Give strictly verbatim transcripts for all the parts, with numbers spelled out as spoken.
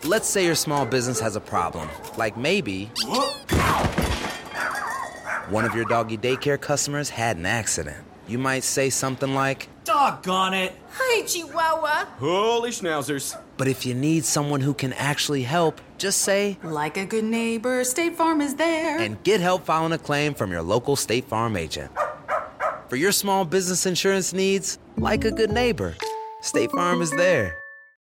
Let's say your small business has a problem. Like maybe one of your doggy daycare customers had an accident. You might say something like, "Doggone it. Hi, Chihuahua." Holy schnauzers. But if you need someone who can actually help, just say, "Like a good neighbor, State Farm is there." And get help filing a claim from your local State Farm agent. For your small business insurance needs, like a good neighbor, State Farm is there.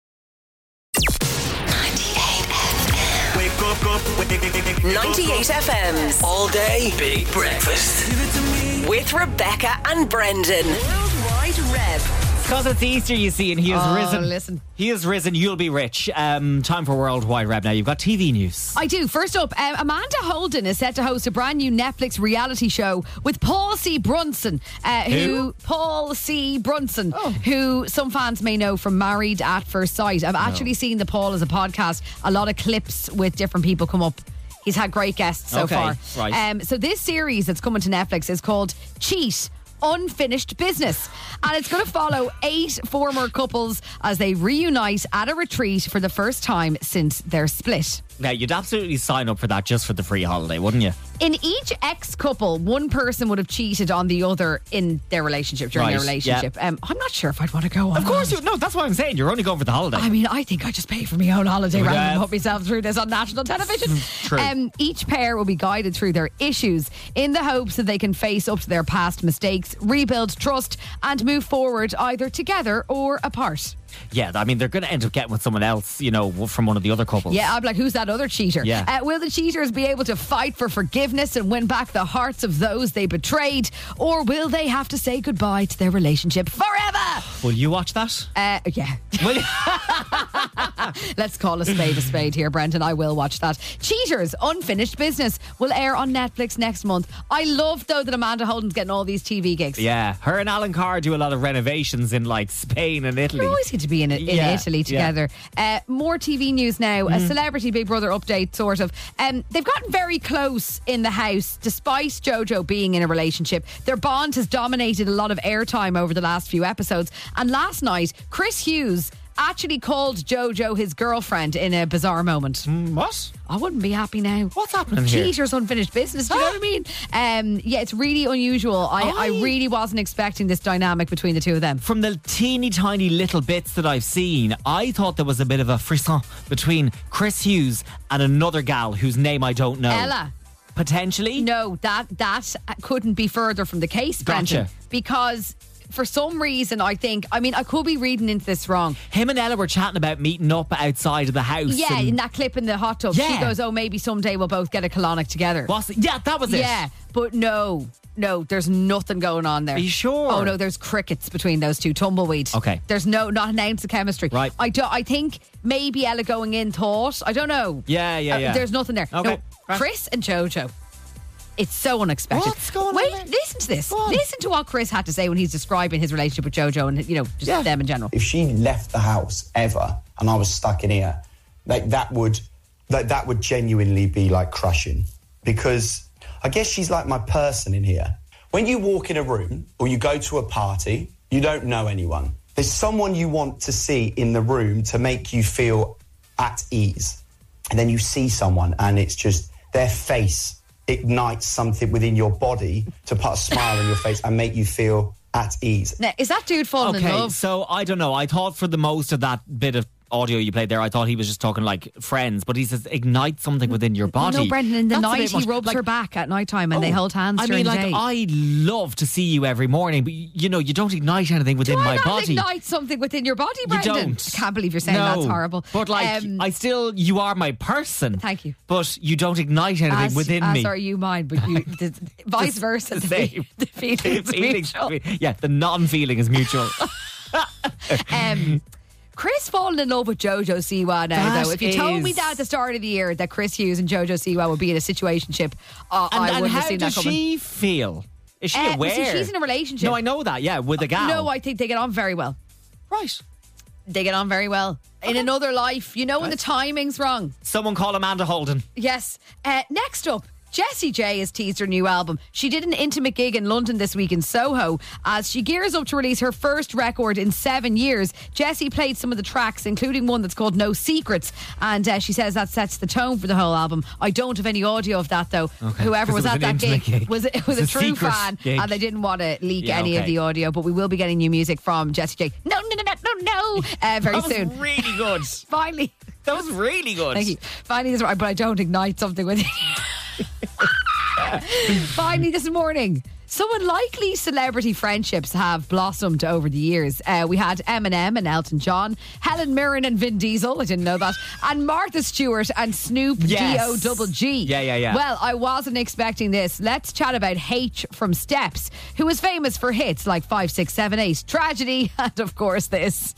ninety-eight F M. Wake up, up, wake, ninety-eight F M's All Day Big Breakfast. Give it to me. With Rebecca and Brendan. Worldwide Reb. Because it's Easter, you see, and he has Oh, risen. listen. He has risen. You'll be rich. Um, time for Worldwide Reb now. You've got T V news. I do. First up, um, Amanda Holden is set to host a brand new Netflix reality show with Paul C. Brunson, uh, who? Who? Paul C. Brunson, Oh. who some fans may know from Married at First Sight. I've actually seen the Paul as a podcast. A lot of clips with different people come up. He's had great guests so Okay, far. right. Um, so this series that's coming to Netflix is called Cheat. Unfinished Business, and it's going to follow eight former couples as they reunite at a retreat for the first time since their split. Now, you'd absolutely sign up for that just for the free holiday, wouldn't you? In each ex-couple, one person would have cheated on the other in their relationship, during their Right, relationship. yeah. Um, I'm not sure if I'd want to go on Of course, that. you. No, that's what I'm saying. You're only going for the holiday. I mean, I think I just pay for my own holiday rather Yeah. than put myself through this on national television. True. Um, each pair will be guided through their issues in the hopes that they can face up to their past mistakes, rebuild trust, and move forward either together or apart. Yeah, I mean, they're going to end up getting with someone else, you know, from one of the other couples. Yeah, I'm like, who's that other cheater? Yeah. Uh, will the cheaters be able to fight for forgiveness and win back the hearts of those they betrayed? Or will they have to say goodbye to their relationship forever? Will you watch that? Uh, yeah. Will you? Let's call a spade a spade here, Brendan. I will watch that. Cheaters, Unfinished Business will air on Netflix next month. I love, though, that Amanda Holden's getting all these T V gigs. Yeah, her and Alan Carr do a lot of renovations in like Spain and Italy. They always get to be in, in Yeah, Italy together. Uh, more T V news now. A celebrity Big Brother update, sort of. Um, they've gotten very close in the house, despite JoJo being in a relationship. Their bond has dominated a lot of airtime over the last few episodes. And last night, Chris Hughes actually called JoJo his girlfriend in a bizarre moment. What? I wouldn't be happy now. What's happening here? Cheaters, unfinished business. Do you know what I mean? Um, yeah, it's really unusual. I, I I- really wasn't expecting this dynamic between the two of them. From the teeny tiny little bits that I've seen, I thought there was a bit of a frisson between Chris Hughes and another gal whose name I don't know. Ella. Potentially? No, that that couldn't be further from the case, Brendan. Gotcha. Because for some reason, I think, I mean, I could be reading into this wrong. Him and Ella were chatting about meeting up outside of the house. Yeah, and in that clip in the hot tub, she Yeah. goes, "Oh, maybe someday we'll both get a colonic together." Was it? Yeah, that was it. Yeah, but no. No, there's nothing going on there. Are you sure? Oh no, there's crickets between those two. Tumbleweed. Okay. There's no not an ounce of chemistry. Right. I do I think maybe Ella going in thought. I don't know. Yeah, yeah, Uh, yeah. There's nothing there. Okay. No, Right. Chris and JoJo. It's so unexpected. What's going on Wait, there? listen to this. Go on. Listen to what Chris had to say when he's describing his relationship with JoJo and, you know, just Yeah. them in general. If she left the house ever and I was stuck in here, like that would like that would genuinely be like crushing, because I guess she's like my person in here. When you walk in a room or you go to a party, you don't know anyone. There's someone you want to see in the room to make you feel at ease. And then you see someone and it's just their face ignites something within your body to put a smile on your face and make you feel at ease. Now, is that dude falling in Okay, love? so I don't know. I thought for the most of that bit of audio you played there, I thought he was just talking like friends, but he says ignite something within your body. No, Brendan, in the That's a night bit he much. rubs Like, her back at night time and oh, they hold hands I during mean, like, the day. I love to see you every morning, but you know, you don't ignite anything within Do my I not body. ignite something within your body, You Brendan? don't. I can't believe you're saying No, that's horrible. But like, Um, I still, you are my person. Thank you. But you don't ignite anything as, within as me. are you mine, but you, the, vice The- versa. the The, same. fe- the feeling's Feelings- mutual. yeah, the non-feeling is mutual. Um, Chris falling in love with Jojo Siwa now, That though. If you told me is- that at the start of the year that Chris Hughes and Jojo Siwa would be in a situationship, uh, and I and wouldn't how have seen does that coming. she feel? Is she Uh, aware? see, she's in a relationship. No, I know that. Yeah, with a gal. No, I think they get on very well. right. They get on very well. In another life, you know when the timing's wrong. Someone call Amanda Holden. Yes. Uh, next up, Jessie J has teased her new album. She did an intimate gig in London this week in Soho as she gears up to release her first record in seven years. Jessie played some of the tracks, including one that's called No Secrets, and uh, she says that sets the tone for the whole album. I don't have any audio of that though. Okay. Whoever was, was at an that gig, gig. was it was a, a true secret fan, gig. and they didn't want to leak Yeah, any okay. of the audio. But we will be getting new music from Jessie J. No, no, no, no, no, no. Uh, very That was soon. really good. Finally. That was really good. Thank you. Finally, this, but I don't ignite something with it. Finally, this morning, some unlikely celebrity friendships have blossomed over the years. Uh, we had Eminem and Elton John, Helen Mirren and Vin Diesel, I didn't know that, and Martha Stewart and Snoop Yes. D O double G. Yeah, yeah, yeah. Well, I wasn't expecting this. Let's chat about H from Steps, who was famous for hits like five, six, seven, eight, Tragedy, and of course this.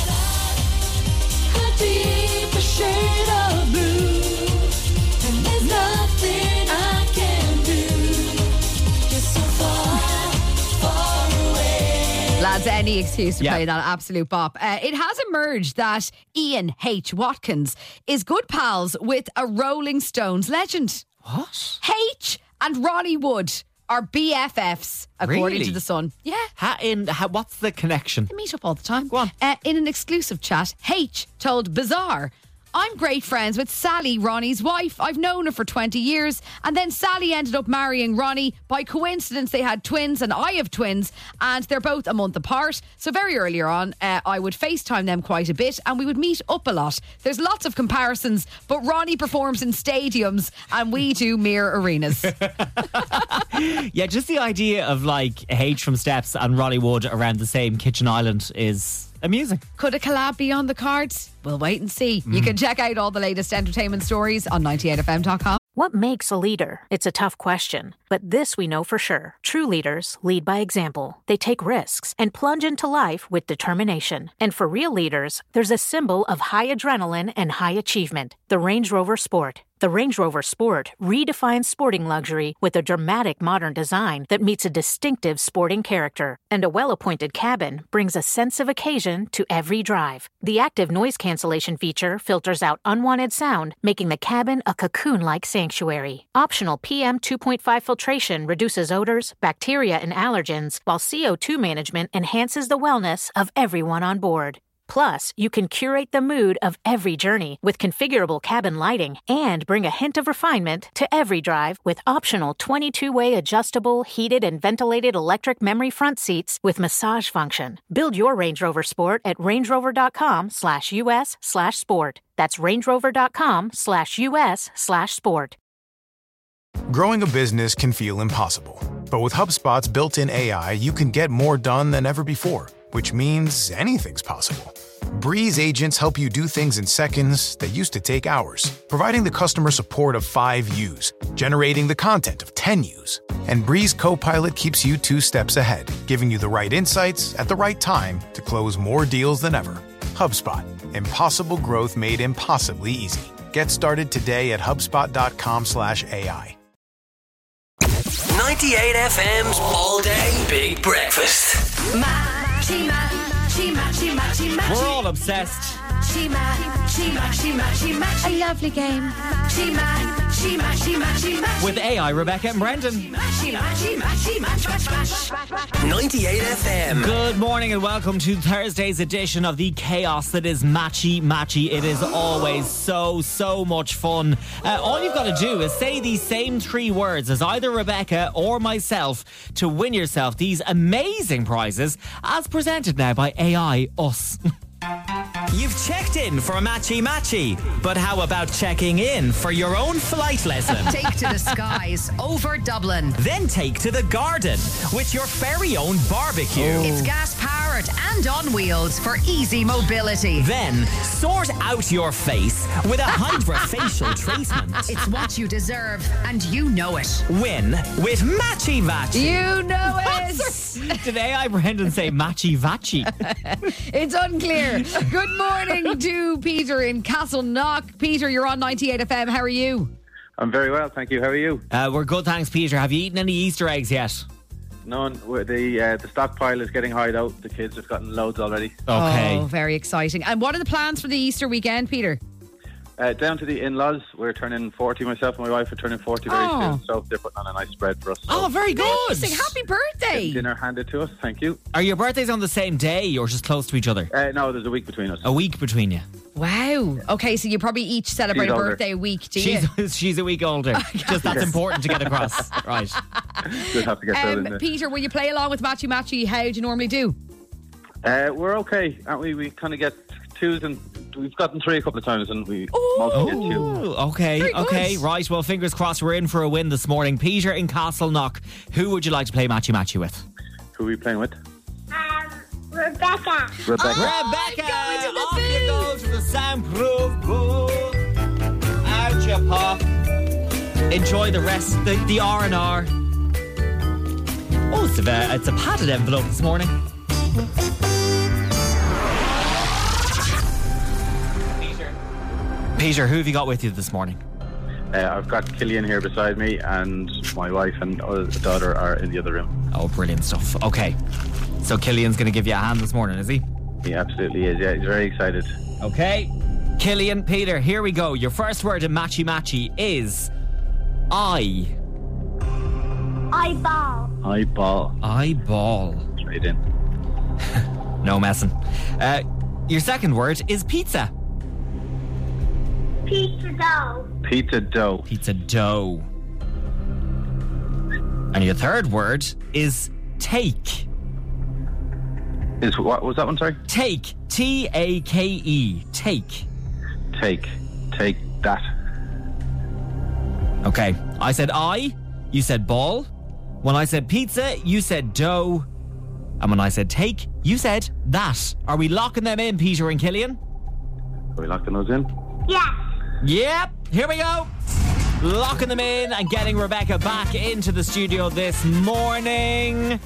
Lads, any excuse to Yeah. play that absolute bop. Uh, it has emerged that Ian H. Watkins is good pals with a Rolling Stones legend. What? H and Ronnie Wood are B F Fs, according Really? to The Sun. Yeah. Ha, in, ha, what's the connection? They meet up all the time. Go on. Uh, in an exclusive chat, H told Bizarre, I'm great friends with Sally, Ronnie's wife. I've known her for twenty years. And then Sally ended up marrying Ronnie. By coincidence, they had twins, and I have twins, and they're both a month apart. So very earlier on, uh, I would FaceTime them quite a bit, and we would meet up a lot. There's lots of comparisons, but Ronnie performs in stadiums, and we do mere arenas. Yeah, just the idea of like H from Steps and Ronnie Wood around the same kitchen island is amusing. Could a collab be on the cards? We'll wait and see. You can check out all the latest entertainment stories on ninety-eight F M dot com. What makes a leader? It's a tough question, but this we know for sure. True leaders lead by example. They take risks and plunge into life with determination. And for real leaders, there's a symbol of high adrenaline and high achievement, the Range Rover Sport. The Range Rover Sport redefines sporting luxury with a dramatic modern design that meets a distinctive sporting character. And a well-appointed cabin brings a sense of occasion to every drive. The active noise cancellation feature filters out unwanted sound, making the cabin a cocoon-like sanctuary. Optional P M two point five filtration reduces odors, bacteria, and allergens, while C O two management enhances the wellness of everyone on board. Plus, you can curate the mood of every journey with configurable cabin lighting and bring a hint of refinement to every drive with optional twenty-two way adjustable, heated and ventilated electric memory front seats with massage function. Build your Range Rover Sport at rangerover.com slash US slash sport. That's rangerover.com slash US slash sport. Growing a business can feel impossible, but with HubSpot's built-in A I, you can get more done than ever before, which means anything's possible. Breeze agents help you do things in seconds that used to take hours, providing the customer support of five U's, generating the content of ten U's. And Breeze Copilot keeps you two steps ahead, giving you the right insights at the right time to close more deals than ever. HubSpot. Impossible growth made impossibly easy. Get started today at HubSpot.com slash AI. ninety-eight F M's All Day Big Breakfast. Matchy, matchy, matchy, matchy, matchy. We're all obsessed. Matchy, matchy, matchy, matchy, matchy. A lovely game. Matchy, matchy, matchy, matchy, matchy. With A I, Rebecca and Brendan. Matchy, matchy, matchy, match, match, match. ninety-eight F M. Good morning and welcome to Thursday's edition of the chaos that is Matchy Matchy. It is always so, so much fun. Uh, all you've got to do is say these same three words as either Rebecca or myself to win yourself these amazing prizes as presented now by A I Us. You've checked in for a matchy matchy, but how about checking in for your own flight lesson? Take to the skies over Dublin. Then take to the garden with your very own barbecue. It's gas powered and on wheels for easy mobility. Then sort out your face with a hydrofacial treatment. It's what you deserve, and you know it. Win with Matchy Matchy. You know it. Did A I Brendan say Matchy Vatchy? It's unclear. Good morning to Peter in Castleknock. Peter, you're on ninety-eight F M. How are you? I'm very well, thank you. How are you? Uh, we're good, thanks, Peter. Have you eaten any Easter eggs yet? None. The uh, the stockpile is getting hired out. The kids have gotten loads already. Okay. Oh, very exciting. And what are the plans for the Easter weekend, Peter? Uh, down to the in-laws. We're turning forty. Myself and my wife are turning forty very Oh. soon. So they're putting on a nice spread for us. So Oh, very good. Amazing. Happy birthday. dinner handed to us. Thank you. Are your birthdays on the same day or just close to each other? Uh, no, there's a week between us. A week between you. Wow. Okay, so you probably each celebrate She's a older. birthday a week, do you? She's she's a week older. Just that's important to get across. Right. We'll have to get that in Um, there. Peter, will you play along with Matchy Matchy? How do you normally do? Uh, we're okay, aren't we? We kind of get twos and we've gotten three a couple of times, and we mostly get two. Oh, okay, Very good. okay, right. Well, fingers crossed we're in for a win this morning. Peter in Castleknock, who would you like to play Matchy Matchy with? Who are we playing with? Um, Rebecca. Rebecca. Rebecca, going to the off you go to the soundproof booth. Out you pop. Enjoy the rest, the, the R and R. Oh, it's a, it's a padded envelope this morning. Peter. Peter, who have you got with you this morning? Uh, I've got Killian here beside me, and my wife and uh, daughter are in the other room. Oh, brilliant stuff. Okay. So Killian's going to give you a hand this morning, is he? He absolutely is, yeah. He's very excited. Okay. Killian, Peter, here we go. Your first word in Matchy Matchy is I. Eyeball. Eyeball. Eyeball. Straight in. No messing. Uh, your second word is pizza. Pizza dough. Pizza dough. Pizza dough. And your third word is take. Is what was that one, sorry? Take. T A K E. Take. Take. Take that. Okay. I said I, you said ball. When I said pizza, you said dough. And when I said take, you said that. Are we locking them in, Peter and Killian? Are we locking those in? Yes. Yep. Here we go. Locking them in and getting Rebecca back into the studio this morning.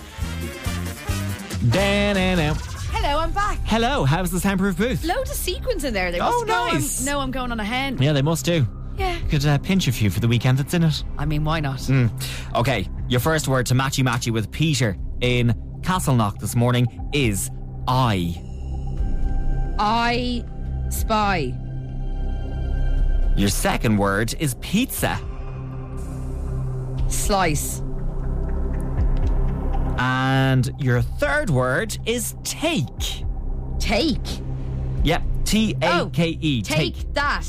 Da-na-na. Hello, I'm back. Hello, how's the soundproof booth? Loads of sequins in there. They Oh, must know nice. I'm, know I'm going on a hen. Yeah, they must do. Yeah. Could uh, pinch a few for the weekend that's in it. I mean, why not? Mm. Okay, your first word to Matchy Matchy with Peter in Castleknock this morning is I. I spy. Your second word is pizza. Slice. And your third word is take. Take. Yep, T A K E. Oh, take that.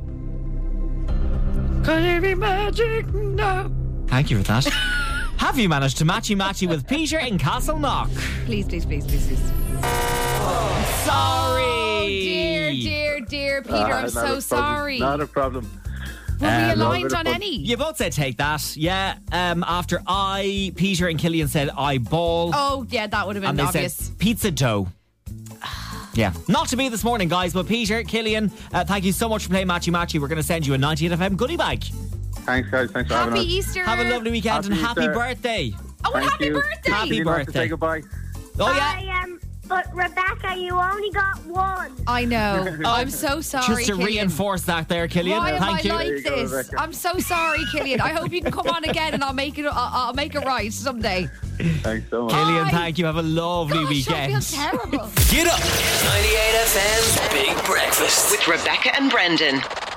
Could it be magic? No. Thank you for that. Have you managed to matchy matchy with Peter in Castleknock? Please, please, please, please, please. Sorry. Oh, dear, dear, dear Peter, Ah, I'm not a so problem. sorry. Not a problem. Were we Um, aligned no, on bit of any? You both said take that, yeah. Um, after I, Peter and Killian said eyeball. Oh, yeah, that would have been and they obvious. said pizza dough. Yeah, not to be this morning, guys, but Peter, Killian, uh, thank you so much for playing Matchy Matchy. We're going to send you a ninety-eight F M goodie bag. Thanks, guys. Thanks for having Happy us. Easter. Have a lovely weekend Happy and happy Easter. birthday. Oh, and Thank happy you. birthday. Happy You don't have to birthday. say goodbye. Oh, yeah. I, um, but Rebecca, you only got one. I know. I'm so sorry, Just to Killian. reinforce that there, Killian. Why am Thank I you. like There you go, this? Rebecca. I'm so sorry, Killian. I hope you can come on again and I'll make it. I'll, I'll make it right someday. Thanks so much. Killian, Bye. thank you. Have a lovely Gosh, weekend. I feel terrible. Get up. ninety-eight F M's Big Breakfast. With Rebecca and Brendan.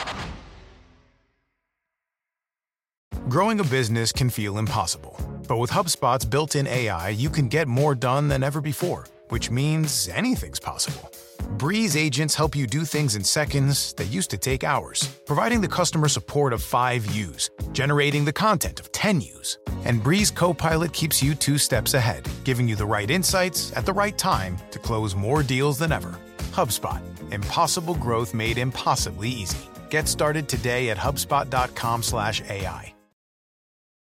Growing a business can feel impossible, but with HubSpot's built-in A I, you can get more done than ever before, which means anything's possible. Breeze agents help you do things in seconds that used to take hours, providing the customer support of five U's, generating the content of ten U's. And Breeze Copilot keeps you two steps ahead, giving you the right insights at the right time to close more deals than ever. HubSpot. Impossible growth made impossibly easy. Get started today at HubSpot dot com slash A I.